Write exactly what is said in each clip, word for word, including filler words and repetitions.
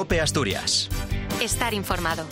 COPE Asturias. Estar informado.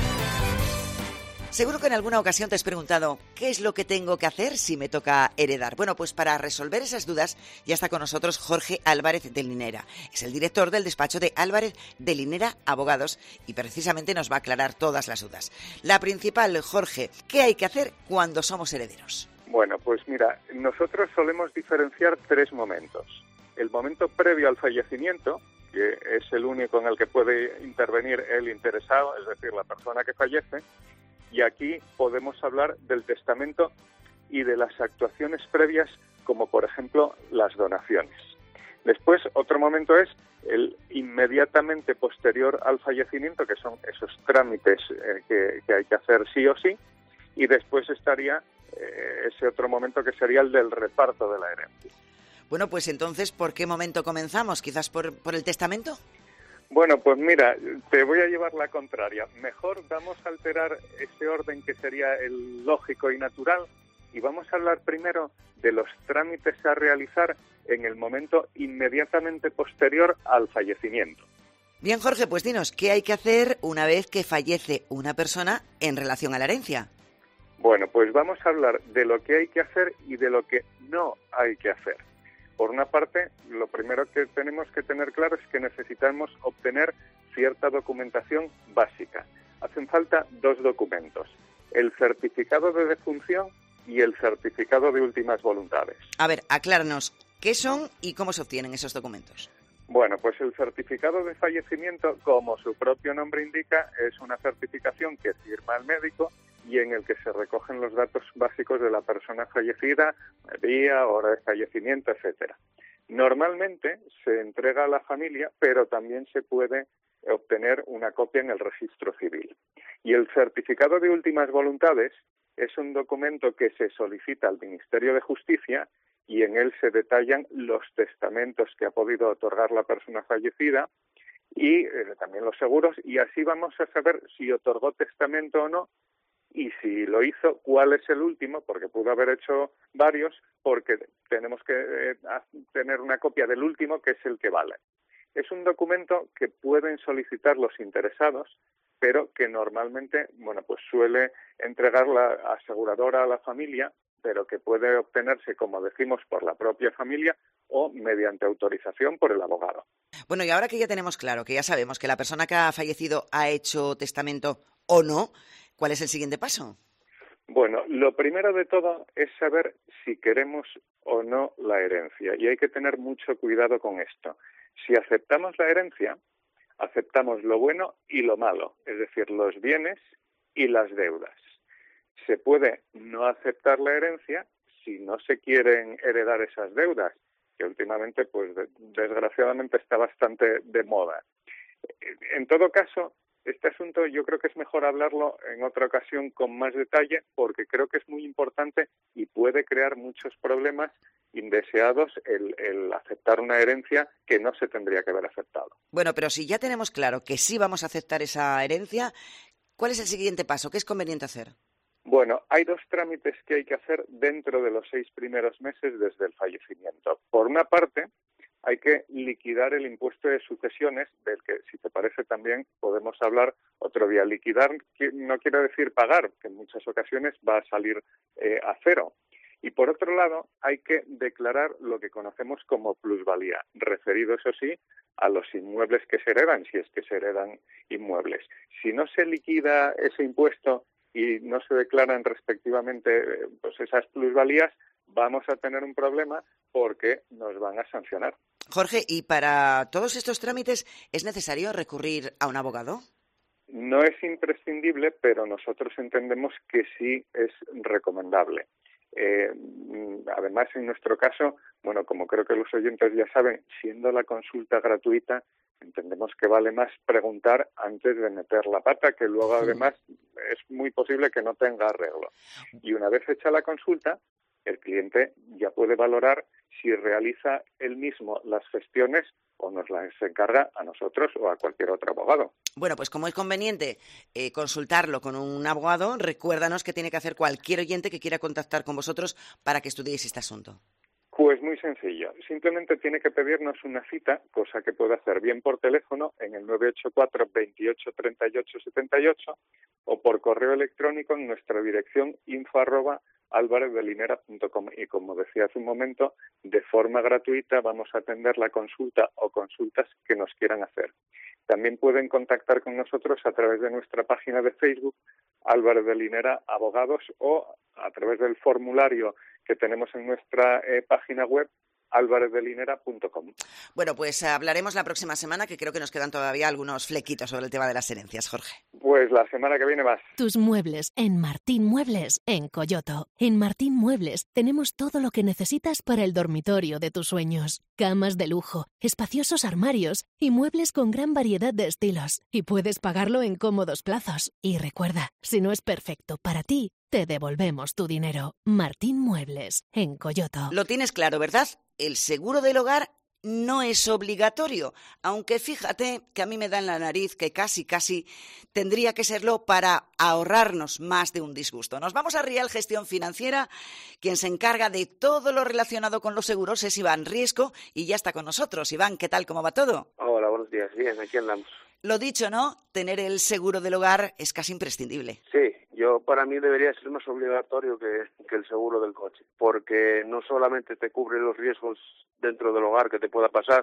Seguro que en alguna ocasión te has preguntado ¿qué es lo que tengo que hacer si me toca heredar? Bueno, pues para resolver esas dudas ya está con nosotros Jorge Álvarez de Linera. Es el director del despacho de Álvarez de Linera Abogados y precisamente nos va a aclarar todas las dudas. La principal, Jorge, ¿qué hay que hacer cuando somos herederos? Bueno, pues mira, nosotros solemos diferenciar tres momentos. El momento previo al fallecimiento, que es el único en el que puede intervenir el interesado, es decir, la persona que fallece. Y aquí podemos hablar del testamento y de las actuaciones previas, como por ejemplo las donaciones. Después, otro momento es el inmediatamente posterior al fallecimiento, que son esos trámites eh, que, que hay que hacer sí o sí. Y después estaría eh, ese otro momento que sería el del reparto de la herencia. Bueno, pues entonces, ¿por qué momento comenzamos? ¿Quizás por, por el testamento? Bueno, pues mira, te voy a llevar la contraria. Mejor vamos a alterar ese orden que sería el lógico y natural y vamos a hablar primero de los trámites a realizar en el momento inmediatamente posterior al fallecimiento. Bien, Jorge, pues dinos, ¿qué hay que hacer una vez que fallece una persona en relación a la herencia? Bueno, pues vamos a hablar de lo que hay que hacer y de lo que no hay que hacer. Por una parte, lo primero que tenemos que tener claro es que necesitamos obtener cierta documentación básica. Hacen falta dos documentos, el certificado de defunción y el certificado de últimas voluntades. A ver, acláranos, ¿qué son y cómo se obtienen esos documentos? Bueno, pues el certificado de fallecimiento, como su propio nombre indica, es una certificación que firma el médico y en el que se recogen los datos básicos de la persona fallecida, día, hora de fallecimiento, etcétera. Normalmente se entrega a la familia, pero también se puede obtener una copia en el registro civil. Y el certificado de últimas voluntades es un documento que se solicita al Ministerio de Justicia y en él se detallan los testamentos que ha podido otorgar la persona fallecida y eh, también los seguros, y así vamos a saber si otorgó testamento o no, y si lo hizo, cuál es el último, porque pudo haber hecho varios, porque tenemos que eh, tener una copia del último, que es el que vale. Es un documento que pueden solicitar los interesados, pero que normalmente, bueno, pues suele entregar la aseguradora a la familia, pero que puede obtenerse, como decimos, por la propia familia o mediante autorización por el abogado. Bueno, y ahora que ya tenemos claro, que ya sabemos que la persona que ha fallecido ha hecho testamento o no, ¿cuál es el siguiente paso? Bueno, lo primero de todo es saber si queremos o no la herencia, y hay que tener mucho cuidado con esto. Si aceptamos la herencia, aceptamos lo bueno y lo malo, es decir, los bienes y las deudas. Se puede no aceptar la herencia si no se quieren heredar esas deudas, que últimamente, pues desgraciadamente está bastante de moda. En todo caso, este asunto yo creo que es mejor hablarlo en otra ocasión con más detalle, porque creo que es muy importante y puede crear muchos problemas indeseados el, el aceptar una herencia que no se tendría que haber aceptado. Bueno, pero si ya tenemos claro que sí vamos a aceptar esa herencia, ¿cuál es el siguiente paso? ¿Qué es conveniente hacer? Bueno, hay dos trámites que hay que hacer dentro de los seis primeros meses desde el fallecimiento. Por una parte, hay que liquidar el impuesto de sucesiones, del que, si te parece, también podemos hablar otro día. Liquidar no quiere decir pagar, que en muchas ocasiones va a salir eh, a cero. Y por otro lado, hay que declarar lo que conocemos como plusvalía, referido, eso sí, a los inmuebles que se heredan, si es que se heredan inmuebles. Si no se liquida ese impuesto y no se declaran respectivamente pues esas plusvalías, vamos a tener un problema porque nos van a sancionar. Jorge, ¿y para todos estos trámites es necesario recurrir a un abogado? No es imprescindible, pero nosotros entendemos que sí es recomendable. Eh, además, en nuestro caso, bueno, como creo que los oyentes ya saben, siendo la consulta gratuita, entendemos que vale más preguntar antes de meter la pata, que luego además es muy posible que no tenga arreglo. Y una vez hecha la consulta, el cliente ya puede valorar si realiza él mismo las gestiones o nos las encarga a nosotros o a cualquier otro abogado. Bueno, pues como es conveniente eh, consultarlo con un abogado, recuérdanos que tiene que hacer cualquier oyente que quiera contactar con vosotros para que estudiéis este asunto. Pues muy sencillo. Simplemente tiene que pedirnos una cita, cosa que puede hacer bien por teléfono en el nueve ocho cuatro, veintiocho, treinta y ocho, setenta y ocho o por correo electrónico en nuestra dirección info arroba alvarez de linera punto com. Y como decía hace un momento, de forma gratuita vamos a atender la consulta o consultas que nos quieran hacer. También pueden contactar con nosotros a través de nuestra página de Facebook, Álvarez de Linera Abogados, o a través del formulario que tenemos en nuestra eh, página web, alvarez de linera punto com. Bueno, pues hablaremos la próxima semana, que creo que nos quedan todavía algunos flequitos sobre el tema de las herencias, Jorge. Pues la semana que viene más. Tus muebles en Martín Muebles, en Coyoto. En Martín Muebles tenemos todo lo que necesitas para el dormitorio de tus sueños. Camas de lujo, espaciosos armarios y muebles con gran variedad de estilos. Y puedes pagarlo en cómodos plazos. Y recuerda, si no es perfecto para ti, te devolvemos tu dinero. Martín Muebles, en Coyoto. Lo tienes claro, ¿verdad? El seguro del hogar no es obligatorio, aunque fíjate que a mí me da en la nariz que casi, casi tendría que serlo para ahorrarnos más de un disgusto. Nos vamos a Rial Gestión Financiera. Quien se encarga de todo lo relacionado con los seguros es Iván Riesco y ya está con nosotros. Iván, ¿qué tal? ¿Cómo va todo? Hola, buenos días. Bien, aquí andamos. Lo dicho, ¿no? Tener el seguro del hogar es casi imprescindible. Sí, yo para mí debería ser más obligatorio que, que el seguro del coche, porque no solamente te cubre los riesgos dentro del hogar que te pueda pasar,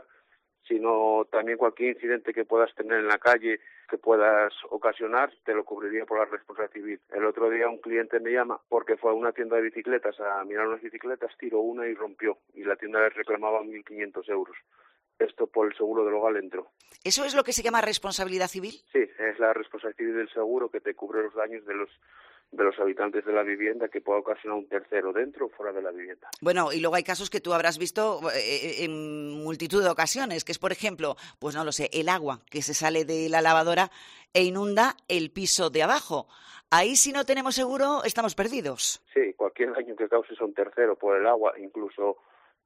sino también cualquier incidente que puedas tener en la calle, que puedas ocasionar, te lo cubriría por la responsabilidad civil. El otro día un cliente me llama porque fue a una tienda de bicicletas a mirar unas bicicletas, tiró una y rompió, y la tienda le reclamaba mil quinientos euros. Esto por el seguro del hogar entró. ¿Eso es lo que se llama responsabilidad civil? Sí, es la responsabilidad civil del seguro que te cubre los daños de los de los habitantes de la vivienda que pueda ocasionar un tercero dentro o fuera de la vivienda. Bueno, y luego hay casos que tú habrás visto eh, en multitud de ocasiones, que es, por ejemplo, pues no lo sé, el agua que se sale de la lavadora e inunda el piso de abajo. Ahí, si no tenemos seguro, estamos perdidos. Sí, cualquier daño que causes a un tercero por el agua, incluso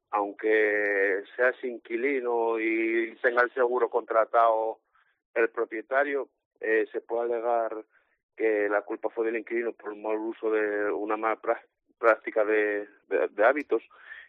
aunque seas inquilino y tenga el seguro contratado el propietario, eh, se puede alegar que la culpa fue del inquilino por un mal uso de una mala práctica de, de, de hábitos,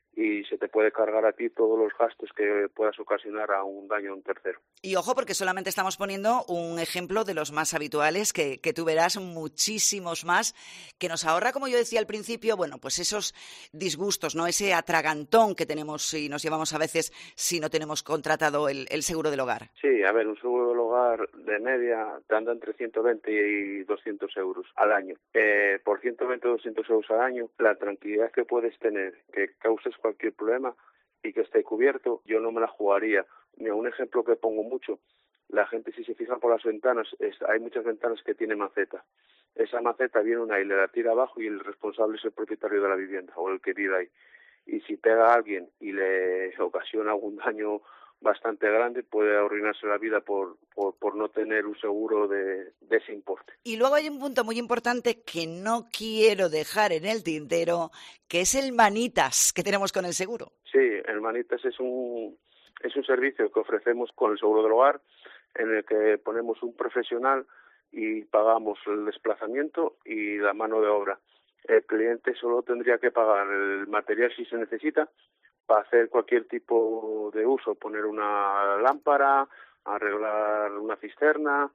y se te puede cargar a ti todos los gastos que puedas ocasionar a un daño a un tercero. Y ojo, porque solamente estamos poniendo un ejemplo de los más habituales, que, que tú verás muchísimos más, que nos ahorra, como yo decía al principio, bueno, pues esos disgustos, ¿no? Ese atragantón que tenemos y nos llevamos a veces si no tenemos contratado el, el seguro del hogar. Sí, a ver, un seguro del hogar de media te anda entre ciento veinte y doscientos euros al año. Eh, por ciento veinte o doscientos euros al año, la tranquilidad que puedes tener, que causes cualquier problema y que esté cubierto, yo no me la jugaría. Mira, un ejemplo que pongo mucho, la gente, si se fija por las ventanas, es, hay muchas ventanas que tienen maceta. Esa maceta viene una y le la tira abajo y el responsable es el propietario de la vivienda o el que vive ahí. Y si pega a alguien y le ocasiona algún daño bastante grande, puede arruinarse la vida por, por, por no tener un seguro de, de ese importe. Y luego hay un punto muy importante que no quiero dejar en el tintero, que es el manitas que tenemos con el seguro. Sí, el manitas es un, es un servicio que ofrecemos con el seguro del hogar, en el que ponemos un profesional y pagamos el desplazamiento y la mano de obra. El cliente solo tendría que pagar el material si se necesita, para hacer cualquier tipo de uso, poner una lámpara, arreglar una cisterna,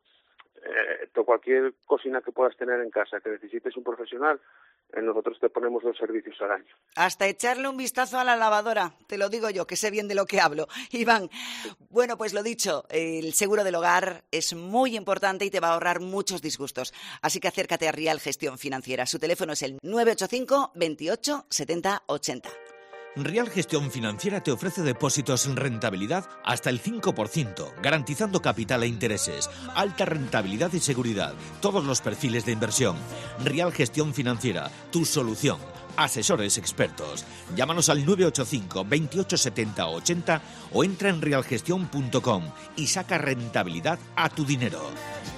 eh, cualquier cocina que puedas tener en casa que necesites un profesional, eh, nosotros te ponemos los servicios al año. Hasta echarle un vistazo a la lavadora, te lo digo yo, que sé bien de lo que hablo. Iván, bueno, pues lo dicho, el seguro del hogar es muy importante y te va a ahorrar muchos disgustos. Así que acércate a Rial Gestión Financiera. Su teléfono es el nueve ocho cinco, veintiocho, setenta, ochenta. Rial Gestión Financiera te ofrece depósitos en rentabilidad hasta el cinco por ciento, garantizando capital e intereses, alta rentabilidad y seguridad, todos los perfiles de inversión. Rial Gestión Financiera, tu solución. Asesores expertos. Llámanos al nueve ocho cinco, veintiocho, setenta, ochenta o entra en rial gestión punto com y saca rentabilidad a tu dinero.